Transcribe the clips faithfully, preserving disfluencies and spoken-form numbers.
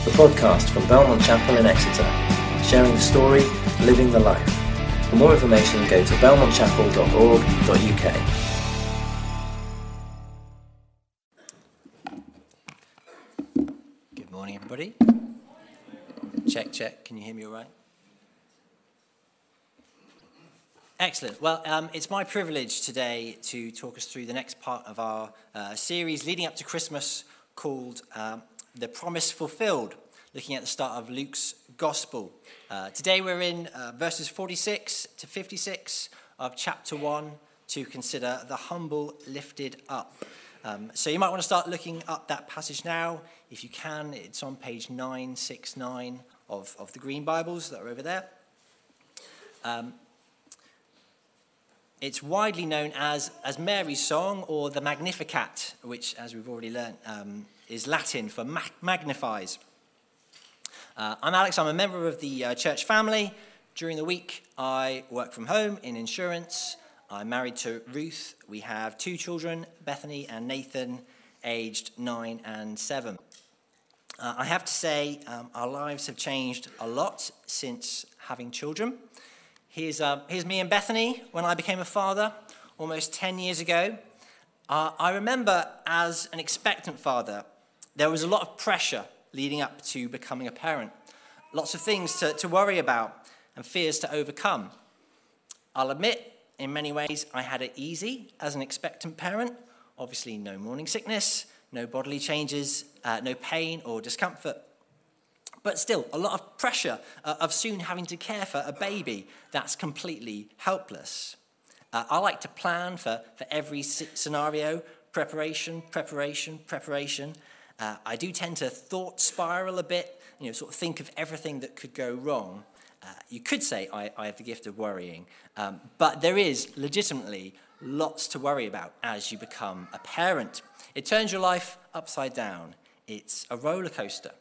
the podcast from Belmont Chapel in Exeter, sharing the story, living the life. For more information, go to belmont chapel dot org dot u k. Good morning, everybody. Check, check. Can you hear me all right? Excellent. Well, um, it's my privilege today to talk us through the next part of our uh, series leading up to Christmas called um, The Promise Fulfilled, looking at the start of Luke's Gospel. Uh, today we're in uh, verses forty-six to fifty-six of chapter one to consider the humble lifted up. Um, so you might want to start looking up that passage now. If you can, it's on page nine sixty-nine of, of the Green Bibles that are over there. Um, It's widely known as, as Mary's Song, or the Magnificat, which, as we've already learnt, um, is Latin for mag- magnifies. Uh, I'm Alex. I'm a member of the uh, church family. During the week, I work from home in insurance. I'm married to Ruth. We have two children, Bethany and Nathan, aged nine and seven. Uh, I have to say, um, our lives have changed a lot since having children. Here's, uh, here's me and Bethany when I became a father almost ten years ago. Uh, I remember as an expectant father, there was a lot of pressure leading up to becoming a parent. Lots of things to, to worry about and fears to overcome. I'll admit, in many ways, I had it easy as an expectant parent. Obviously, no morning sickness, no bodily changes, uh, no pain or discomfort. But still, a lot of pressure uh, of soon having to care for a baby that's completely helpless. Uh, I like to plan for, for every scenario, preparation, preparation, preparation. Uh, I do tend to thought spiral a bit, you know, sort of think of everything that could go wrong. Uh, you could say I, I have the gift of worrying, um, but there is legitimately lots to worry about as you become a parent. It turns your life upside down. It's a roller coaster.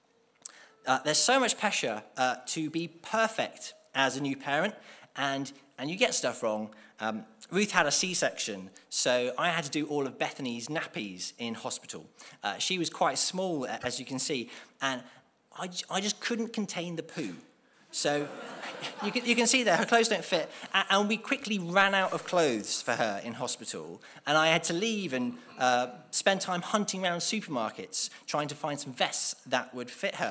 Uh, there's so much pressure uh, to be perfect as a new parent, and, and you get stuff wrong. Um, Ruth had a C-section, so I had to do all of Bethany's nappies in hospital. Uh, she was quite small, as you can see, and I, I just couldn't contain the poo. So you can, you can see there, her clothes don't fit, and, and we quickly ran out of clothes for her in hospital, and I had to leave and uh, spend time hunting around supermarkets, trying to find some vests that would fit her.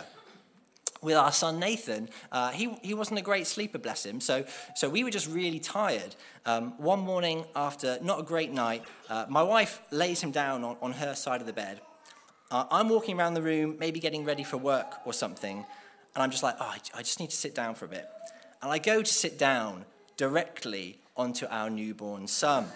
With our son Nathan, uh, he he wasn't a great sleeper, bless him, so so we were just really tired. Um, one morning after not a great night, uh, my wife lays him down on, on her side of the bed. Uh, I'm walking around the room, maybe getting ready for work or something, and I'm just like, oh, I, I just need to sit down for a bit. And I go to sit down directly onto our newborn son.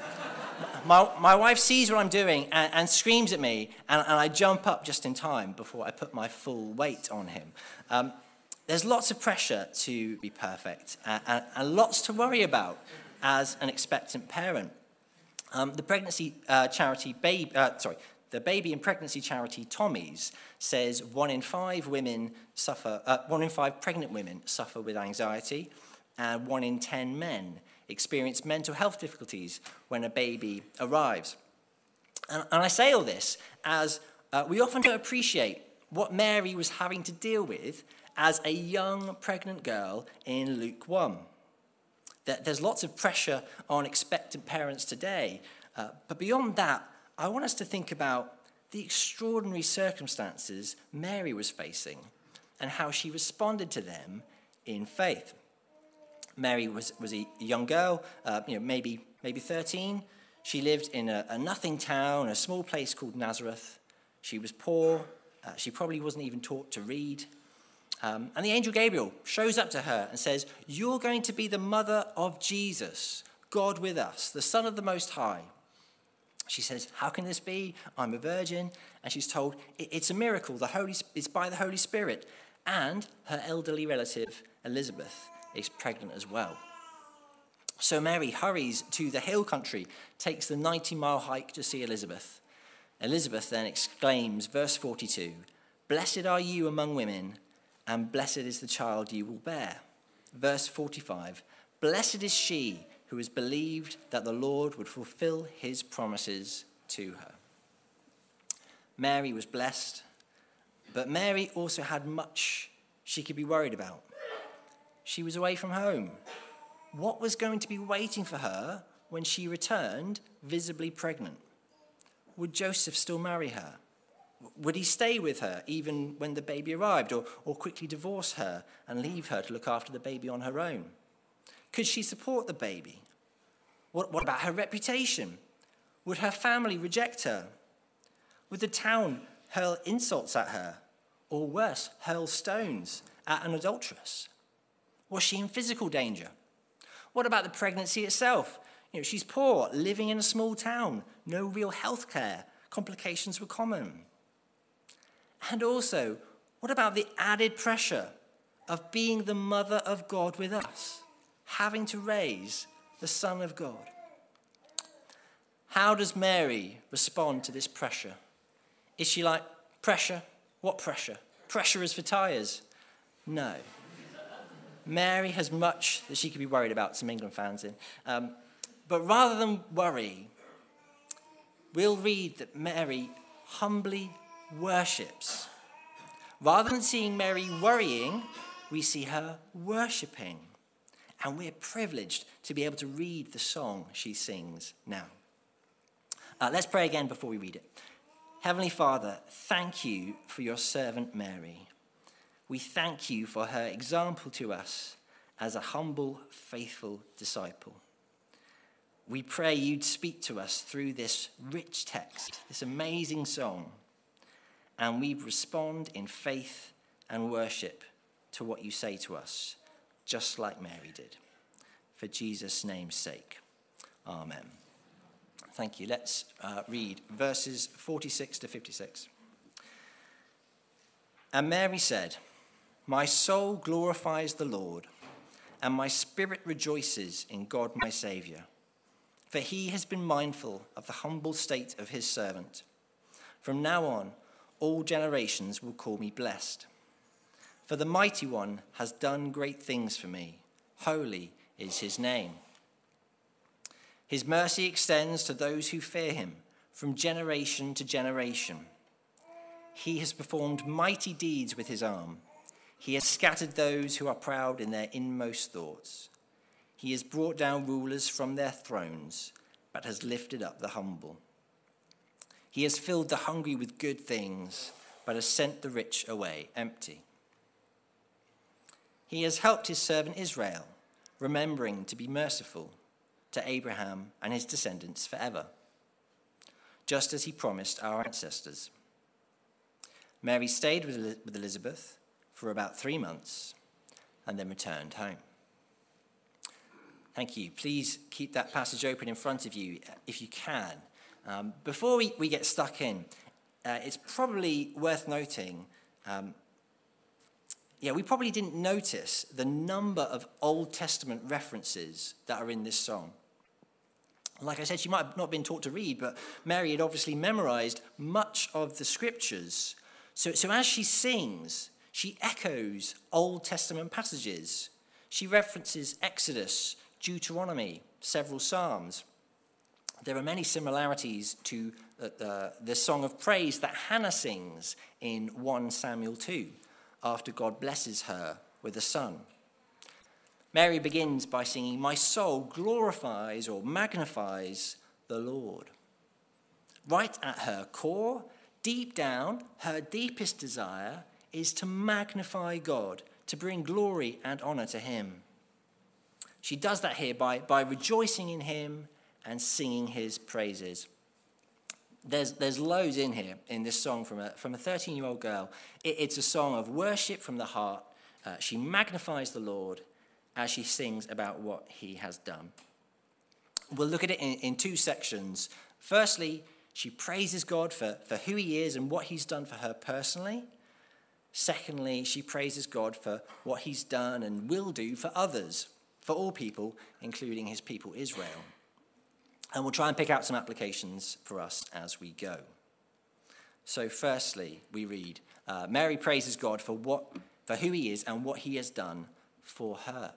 My, my wife sees what I'm doing and, and screams at me, and, and I jump up just in time before I put my full weight on him. Um, there's lots of pressure to be perfect and, and, and lots to worry about as an expectant parent. Um, the pregnancy uh, charity, babe, uh, sorry, the baby and pregnancy charity Tommy's says one in five women suffer, uh, one in five pregnant women suffer with anxiety, and one in ten men experience mental health difficulties when a baby arrives. And, and I say all this as uh, we often don't appreciate what Mary was having to deal with as a young pregnant girl in Luke one. That there's lots of pressure on expectant parents today, uh, but beyond that, I want us to think about the extraordinary circumstances Mary was facing and how she responded to them in faith. Mary was, was a young girl, uh, you know, maybe maybe thirteen. She lived in a, a nothing town, a small place called Nazareth. She was poor. Uh, she probably wasn't even taught to read. Um, and the angel Gabriel shows up to her and says, "You're going to be the mother of Jesus, God with us, the Son of the Most High." She says, "How can this be? I'm a virgin." And she's told, it's a miracle. The Holy, it's by the Holy Spirit. And her elderly relative, Elizabeth, is pregnant as well. So Mary hurries to the hill country, takes the ninety-mile hike to see Elizabeth. Elizabeth then exclaims, verse forty-two, "Blessed are you among women, and blessed is the child you will bear." Verse forty-five, "Blessed is she who has believed that the Lord would fulfill his promises to her." Mary was blessed, But Mary also had much she could be worried about. She was away from home. What was going to be waiting for her when she returned, visibly pregnant? Would Joseph still marry her? Would he stay with her even when the baby arrived, or, or quickly divorce her and leave her to look after the baby on her own? Could she support the baby? What, what about her reputation? Would her family reject her? Would the town hurl insults at her, or worse, hurl stones at an adulteress? Was she in physical danger? What about the pregnancy itself? You know, she's poor, living in a small town, no real health care, complications were common. And also, what about the added pressure of being the mother of God with us, having to raise the Son of God? How does Mary respond to this pressure? Is she like, pressure? What pressure? Pressure is for tyres. No. Mary has much that she could be worried about, some England fans in. Um, but rather than worry, we'll read that Mary humbly worships. Rather than seeing Mary worrying, we see her worshipping. And we're privileged to be able to read the song she sings now. Uh, let's pray again before we read it. Heavenly Father, thank you for your servant Mary. We thank you for her example to us as a humble, faithful disciple. We pray you'd speak to us through this rich text, this amazing song, and we respond in faith and worship to what you say to us, just like Mary did. For Jesus' name's sake, amen. Thank you. Let's uh, read verses forty-six to fifty-six. And Mary said, "My soul glorifies the Lord, and my spirit rejoices in God my Saviour. For he has been mindful of the humble state of his servant. From now on, all generations will call me blessed. For the Mighty One has done great things for me. Holy is his name. His mercy extends to those who fear him from generation to generation. He has performed mighty deeds with his arm. He has scattered those who are proud in their inmost thoughts. He has brought down rulers from their thrones, but has lifted up the humble. He has filled the hungry with good things, but has sent the rich away empty. He has helped his servant Israel, remembering to be merciful to Abraham and his descendants forever, just as he promised our ancestors." Mary stayed with Elizabeth for about three months and then returned home. Thank you. Please keep that passage open in front of you if you can. Um, before we, we get stuck in, uh, it's probably worth noting, um, yeah, we probably didn't notice the number of Old Testament references that are in this song. Like I said, she might have not been taught to read, but Mary had obviously memorized much of the scriptures. So, so as she sings, she echoes Old Testament passages. She references Exodus, Deuteronomy, several Psalms. There are many similarities to uh, the, the song of praise that Hannah sings in First Samuel two, after God blesses her with a son. Mary begins by singing, "My soul glorifies or magnifies the Lord." Right at her core, deep down, her deepest desire is to magnify God, to bring glory and honor to him. She does that here by, by rejoicing in him and singing his praises. There's, there's loads in here in this song from a, from a thirteen-year-old girl. It, it's a song of worship from the heart. Uh, she magnifies the Lord as she sings about what he has done. We'll look at it in, in two sections. Firstly, she praises God for, for who he is and what he's done for her personally. Secondly, she praises God for what he's done and will do for others, for all people, including his people Israel. And we'll try and pick out some applications for us as we go. So firstly, we read, uh, Mary praises God for what, for who he is and what he has done for her.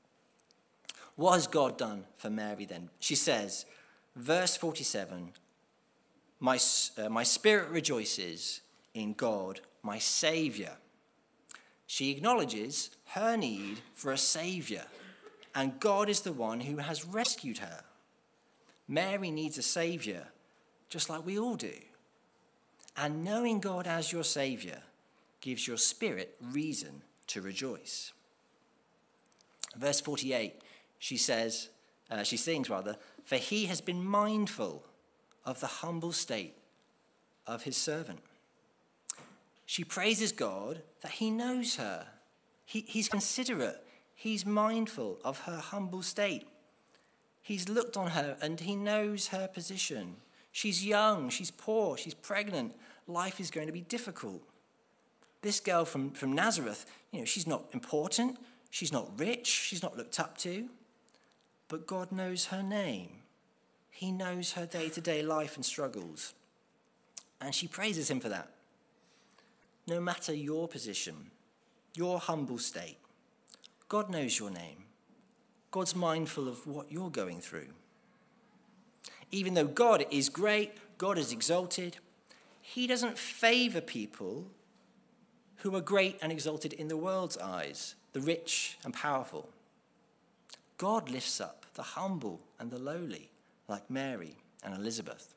What has God done for Mary then? She says, verse forty-seven, my, uh, my spirit rejoices in God my Saviour. She acknowledges her need for a Saviour, and God is the one who has rescued her. Mary needs a Saviour, just like we all do. And knowing God as your Saviour gives your spirit reason to rejoice. Verse forty-eight, she says, uh, she sings rather, for he has been mindful of the humble state of his servant. She praises God that he knows her. He, he's considerate. He's mindful of her humble state. He's looked on her and he knows her position. She's young, she's poor, she's pregnant. Life is going to be difficult. This girl from, from Nazareth, you know, she's not important, she's not rich, she's not looked up to. But God knows her name. He knows her day-to-day life and struggles. And she praises him for that. No matter your position, your humble state, God knows your name. God's mindful of what you're going through. Even though God is great, God is exalted, he doesn't favor people who are great and exalted in the world's eyes, the rich and powerful. God lifts up the humble and the lowly, like Mary and Elizabeth.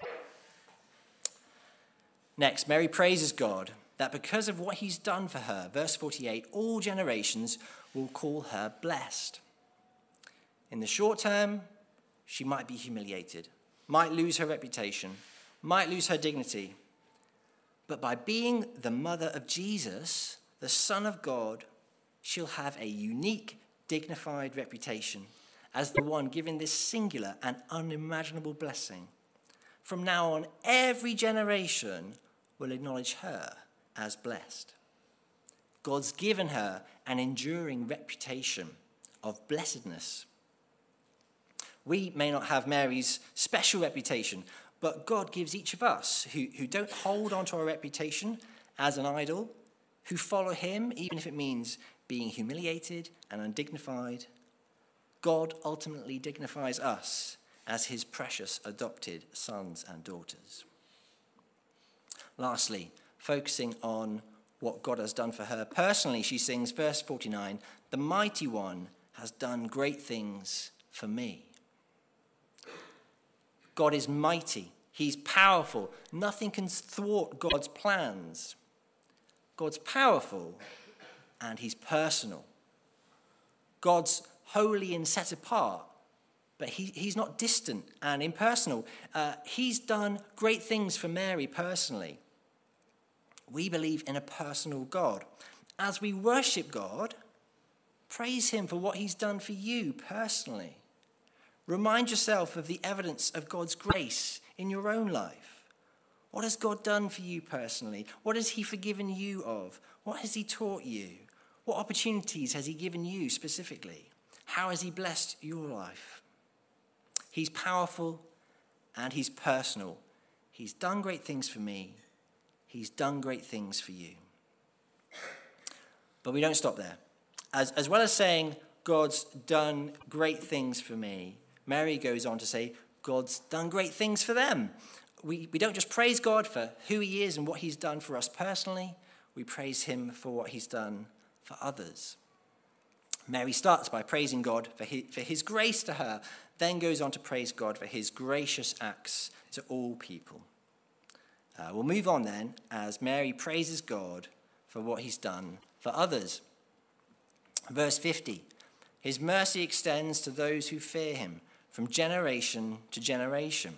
Next, Mary praises God that because of what he's done for her, verse forty-eight, all generations will call her blessed. In the short term, she might be humiliated, might lose her reputation, might lose her dignity. But by being the mother of Jesus, the Son of God, she'll have a unique, dignified reputation as the one given this singular and unimaginable blessing. From now on, every generation will acknowledge her as blessed. God's given her an enduring reputation of blessedness. We may not have Mary's special reputation, but God gives each of us who, who don't hold on to our reputation as an idol, who follow him, even if it means being humiliated and undignified. God ultimately dignifies us as his precious adopted sons and daughters. Lastly, focusing on what God has done for her personally, she sings, verse forty-nine, "The mighty one has done great things for me." God is mighty. He's powerful. Nothing can thwart God's plans. God's powerful and he's personal. God's holy and set apart, but he, he's not distant and impersonal. Uh, he's done great things for Mary personally. We believe in a personal God. As we worship God, praise him for what he's done for you personally. Remind yourself of the evidence of God's grace in your own life. What has God done for you personally? What has he forgiven you of? What has he taught you? What opportunities has he given you specifically? How has he blessed your life? He's powerful and he's personal. He's done great things for me. He's done great things for you. But we don't stop there. As, as well as saying, God's done great things for me, Mary goes on to say, God's done great things for them. We, we don't just praise God for who he is and what he's done for us personally. We praise him for what he's done for others. Mary starts by praising God for his, for his grace to her, then goes on to praise God for his gracious acts to all people. Uh, we'll move on then as Mary praises God for what he's done for others. Verse fifty, his mercy extends to those who fear him from generation to generation.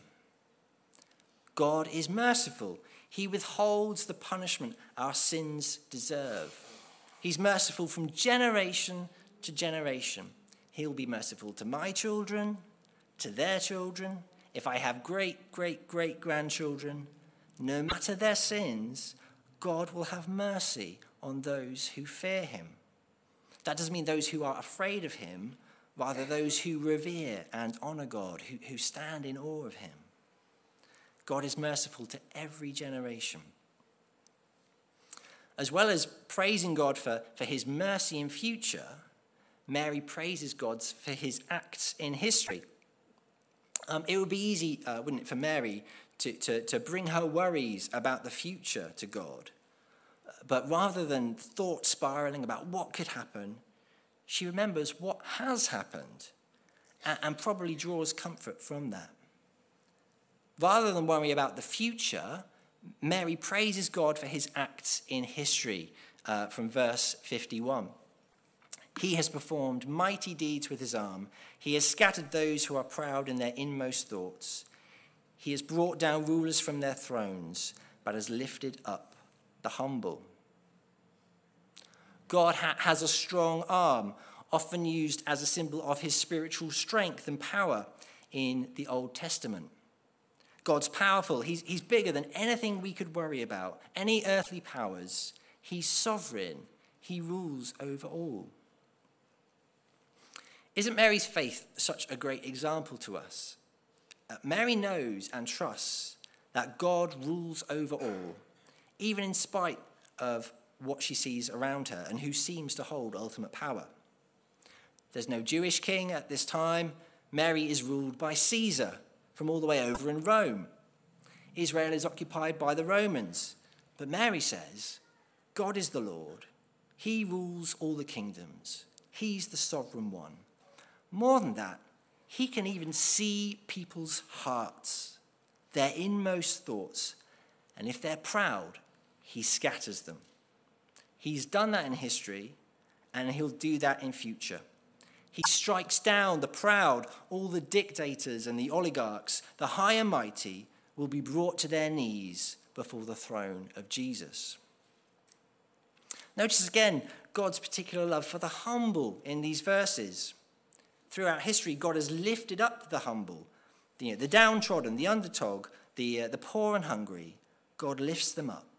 God is merciful. He withholds the punishment our sins deserve. He's merciful from generation to generation. He'll be merciful to my children, to their children. If I have great, great, great grandchildren, no matter their sins, God will have mercy on those who fear him. That doesn't mean those who are afraid of him, rather those who revere and honor God, who, who stand in awe of him. God is merciful to every generation. As well as praising God for, for his mercy in future, Mary praises God for his acts in history. Um, it would be easy, uh, wouldn't it, for Mary to, to, to bring her worries about the future to God. But rather than thought spiraling about what could happen, she remembers what has happened and, and probably draws comfort from that. Rather than worry about the future, Mary praises God for his acts in history, uh, from verse fifty-one. He has performed mighty deeds with his arm. He has scattered those who are proud in their inmost thoughts. He has brought down rulers from their thrones, but has lifted up the humble. God ha- has a strong arm, often used as a symbol of his spiritual strength and power in the Old Testament. God's powerful. He's, he's bigger than anything we could worry about, any earthly powers. He's sovereign. He rules over all. Isn't Mary's faith such a great example to us? Uh, Mary knows and trusts that God rules over all, even in spite of what she sees around her and who seems to hold ultimate power. There's no Jewish king at this time. Mary is ruled by Caesar from all the way over in Rome. Israel is occupied by the Romans. But Mary says, God is the Lord. He rules all the kingdoms. He's the sovereign one. More than that, he can even see people's hearts, their inmost thoughts. And if they're proud, he scatters them. He's done that in history, and he'll do that in future. He strikes down the proud, all the dictators and the oligarchs, the high and mighty, will be brought to their knees before the throne of Jesus. Notice again God's particular love for the humble in these verses. Throughout history, God has lifted up the humble, the, you know, the downtrodden, the underdog, the, uh, the poor and hungry. God lifts them up.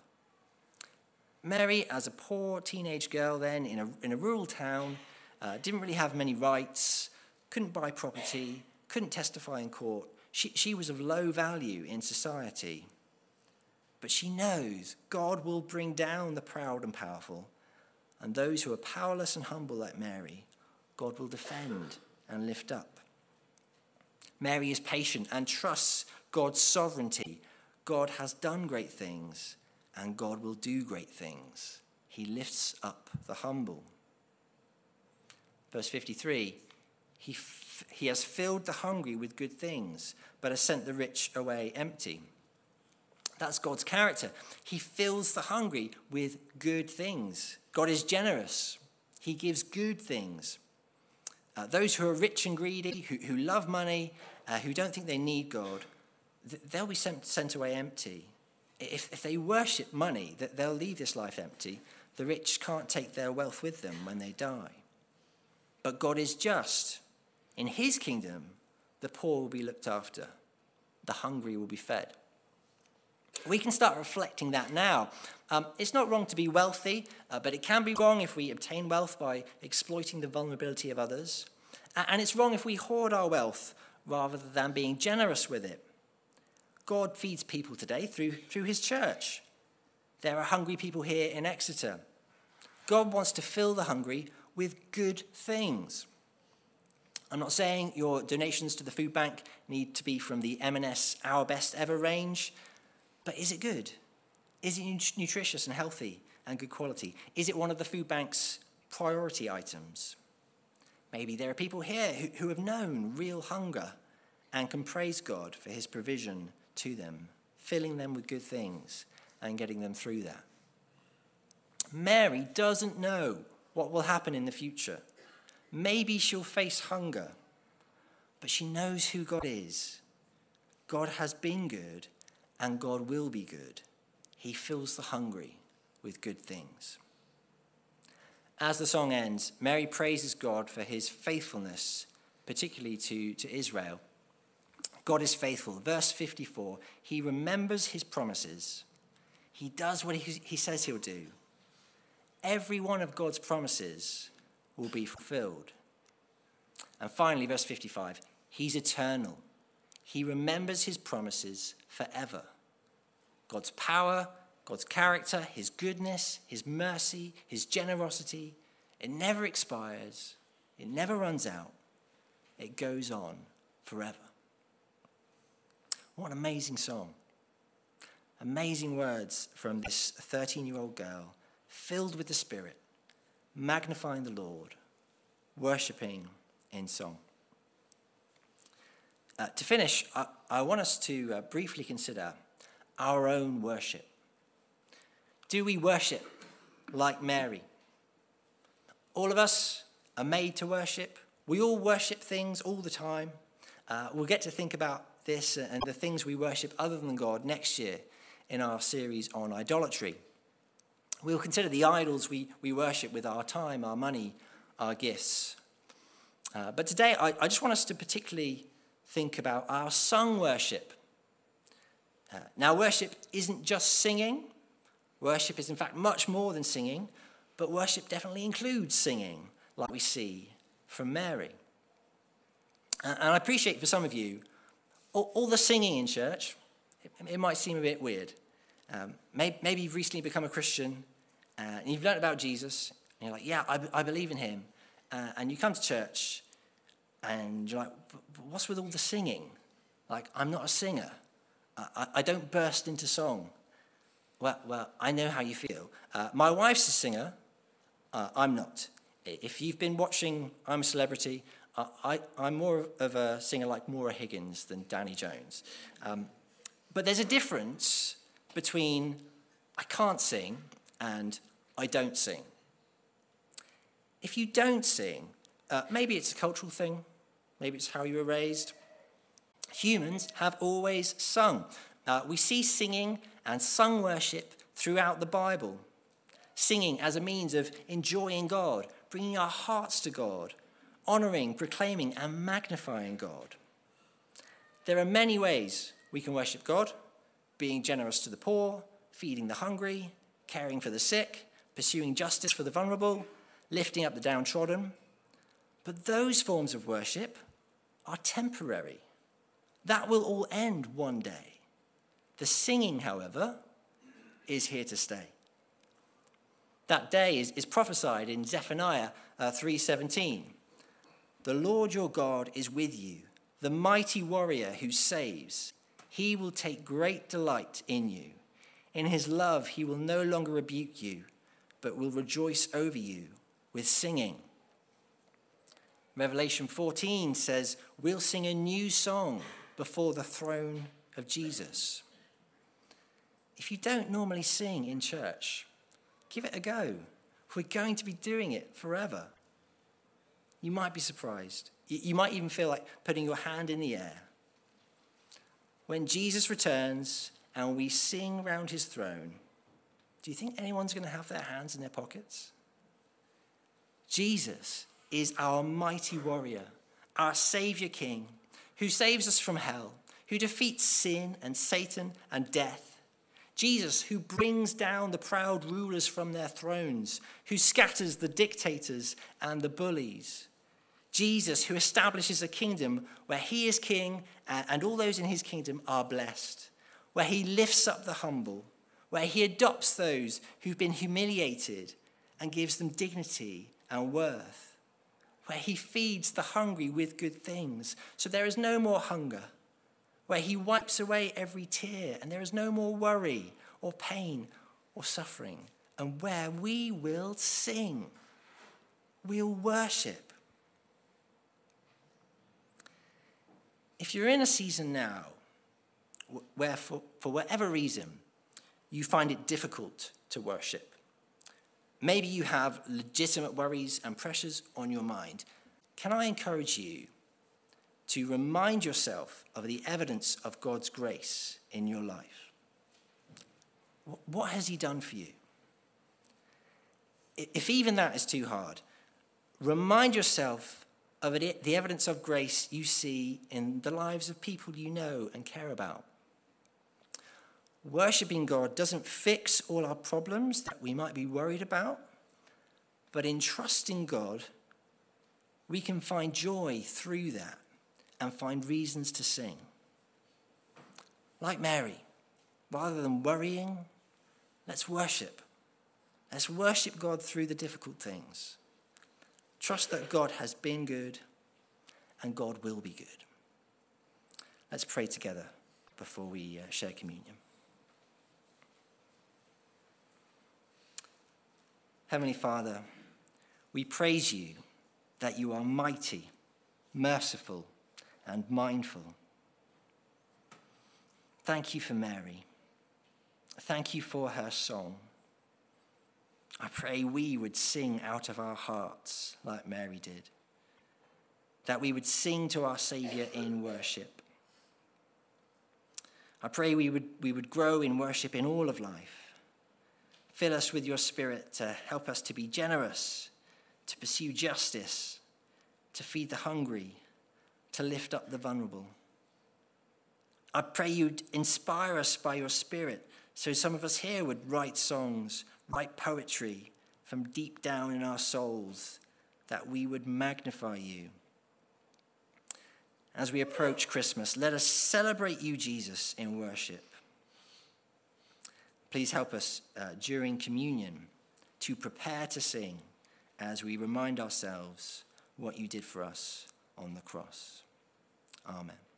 Mary, as a poor teenage girl then in a, in a rural town, uh, didn't really have many rights, couldn't buy property, couldn't testify in court. She, she was of low value in society. But she knows God will bring down the proud and powerful, and those who are powerless and humble like Mary, God will defend and lift up. Mary is patient and trusts God's sovereignty. God has done great things, and God will do great things. He lifts up the humble. Verse fifty-three, he, f- he has filled the hungry with good things, but has sent the rich away empty. That's God's character. He fills the hungry with good things. God is generous. He gives good things. Uh, those who are rich and greedy, who, who love money, uh, who don't think they need God, th- they'll be sent, sent away empty. If, if they worship money, that they'll leave this life empty. The rich can't take their wealth with them when they die. But God is just. In his kingdom, the poor will be looked after. The hungry will be fed. We can start reflecting that now. Um, it's not wrong to be wealthy, uh, but it can be wrong if we obtain wealth by exploiting the vulnerability of others. And it's wrong if we hoard our wealth rather than being generous with it. God feeds people today through, through his church. There are hungry people here in Exeter. God wants to fill the hungry with good things. I'm not saying your donations to the food bank need to be from the M and S Our Best Ever range, but is it good? Is it nutritious and healthy and good quality? Is it one of the food bank's priority items? Maybe there are people here who, who have known real hunger and can praise God for his provision to them, filling them with good things and getting them through that. Mary doesn't know what will happen in the future. Maybe she'll face hunger, but she knows who God is. God has been good, and God will be good. He fills the hungry with good things. As the song ends, Mary praises God for his faithfulness, particularly to, to Israel. God is faithful. Verse fifty-four, he remembers his promises. He does what he, he says he'll do. Every one of God's promises will be fulfilled. And finally, verse fifty-five, he's eternal. He remembers his promises forever. God's power, God's character, his goodness, his mercy, his generosity, it never expires. It never runs out. It goes on forever. What an amazing song. Amazing words from this thirteen-year-old girl filled with the Spirit, magnifying the Lord, worshipping in song. Uh, to finish, I, I want us to uh, briefly consider our own worship. Do we worship like Mary? All of us are made to worship. We all worship things all the time. Uh, we'll get to think about this and the things we worship other than God next year in our series on idolatry. We'll consider the idols we, we worship with our time, our money, our gifts. Uh, but today, I, I just want us to particularly think about our sung worship. Uh, now, worship isn't just singing. Worship is, in fact, much more than singing, but worship definitely includes singing, like we see from Mary. Uh, and I appreciate for some of you, all, all the singing in church, it, it might seem a bit weird. Um, maybe, maybe you've recently become a Christian, uh, and you've learned about Jesus, and you're like, yeah, I, I believe in him. Uh, and you come to church, and you're like, what's with all the singing? Like, I'm not a singer. I, I don't burst into song. Well, well, I know how you feel. Uh, my wife's a singer. Uh, I'm not. If you've been watching I'm a Celebrity, uh, I, I'm more of a singer like Maura Higgins than Danny Jones. Um, but there's a difference between I can't sing and I don't sing. If you don't sing, uh, maybe it's a cultural thing. Maybe it's how you were raised. Humans have always sung. Uh, we see singing and sung worship throughout the Bible. Singing as a means of enjoying God, bringing our hearts to God, honoring, proclaiming, and magnifying God. There are many ways we can worship God: being generous to the poor, feeding the hungry, caring for the sick, pursuing justice for the vulnerable, lifting up the downtrodden. But those forms of worship are temporary. That will all end one day. The singing, however, is here to stay. That day is, is prophesied in Zephaniah uh, three seventeen. The Lord your God is with you, the mighty warrior who saves. He will take great delight in you. In his love he will no longer rebuke you, but will rejoice over you with singing. Revelation fourteen says, we'll sing a new song before the throne of Jesus. If you don't normally sing in church, give it a go. We're going to be doing it forever. You might be surprised. You might even feel like putting your hand in the air. When Jesus returns and we sing round his throne, do you think anyone's going to have their hands in their pockets? Jesus is our mighty warrior, our Savior King, who saves us from hell, who defeats sin and Satan and death. Jesus, who brings down the proud rulers from their thrones, who scatters the dictators and the bullies. Jesus, who establishes a kingdom where he is king and all those in his kingdom are blessed, where he lifts up the humble, where he adopts those who've been humiliated and gives them dignity and worth, where he feeds the hungry with good things, so there is no more hunger, where he wipes away every tear and there is no more worry or pain or suffering, and where we will sing, we'll worship. If you're in a season now where for, for whatever reason you find it difficult to worship, maybe you have legitimate worries and pressures on your mind, can I encourage you to remind yourself of the evidence of God's grace in your life? What has he done for you? If even that is too hard, remind yourself of the evidence of grace you see in the lives of people you know and care about. Worshipping God doesn't fix all our problems that we might be worried about, but in trusting God, we can find joy through that and find reasons to sing. Like Mary, rather than worrying, let's worship. Let's worship God through the difficult things. Trust that God has been good and God will be good. Let's pray together before we uh, share communion. Heavenly Father, we praise you that you are mighty, merciful, and mindful. Thank you for Mary. Thank you for her song. I pray we would sing out of our hearts like Mary did, that we would sing to our Saviour in worship. I pray we would, we would grow in worship in all of life. Fill us with your Spirit to help us to be generous, to pursue justice, to feed the hungry, to lift up the vulnerable. I pray you'd inspire us by your Spirit, so some of us here would write songs, write poetry from deep down in our souls, that we would magnify you. As we approach Christmas, let us celebrate you, Jesus, in worship. Please help us uh, during communion to prepare to sing as we remind ourselves what you did for us on the cross. Amen.